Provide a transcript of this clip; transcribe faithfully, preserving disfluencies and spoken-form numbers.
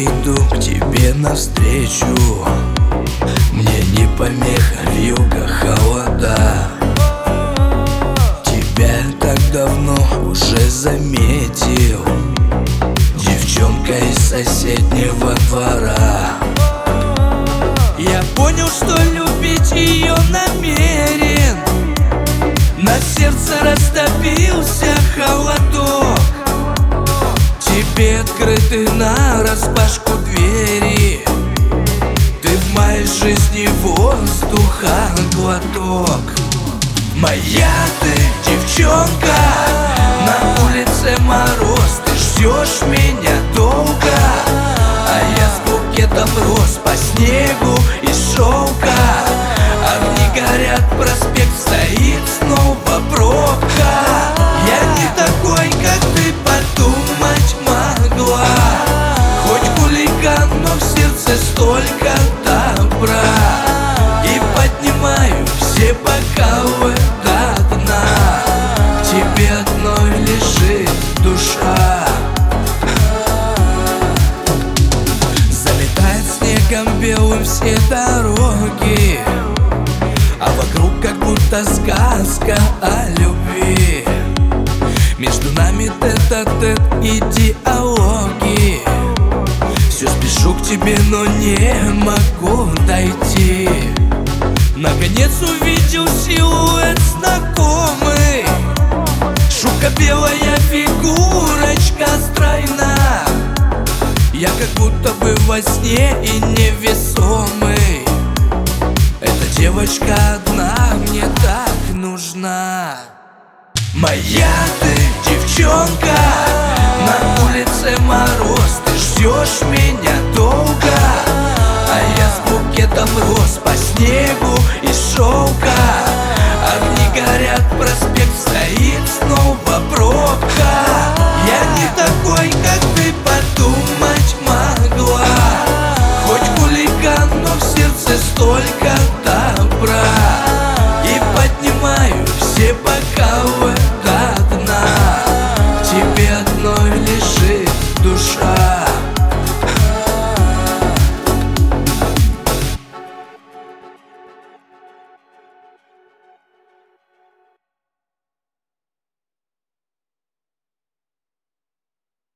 иду к тебе навстречу. Мне не помеха вьюга, холода. Тебя так давно уже заметил, девчонка из соседнего двора. Я понял, что любить ее намерен. На сердце растопился холодок. Тебе открыты нараспашку двери. Ты в моей жизни воздуха глоток. Моя ты девчонка, на улице мороз, ты ждешь меня долго, а я с букетом роз по снегу из шелка. Огни горят, проспект стоит, снова пробка. Я не такой, как ты подумать могла. Хоть хулиган, но в сердце столько добра. И поднимаю все бокалы до дна. К тебе одной лежит душа. Заметает снегом белым все дороги, а вокруг как будто сказка о любви. Между нами тет-а-тет и диалоги. Все спешу к тебе, но не могу дойти. Наконец увидел силуэт знакомый. Шубка белая, фигурочка стройна. Я как будто бы во сне и невесомый. Эта девочка одна мне так нужна. Моя ты девчонка, на улице мороз, ты ждешь меня долго, а я с букетом роз по снегу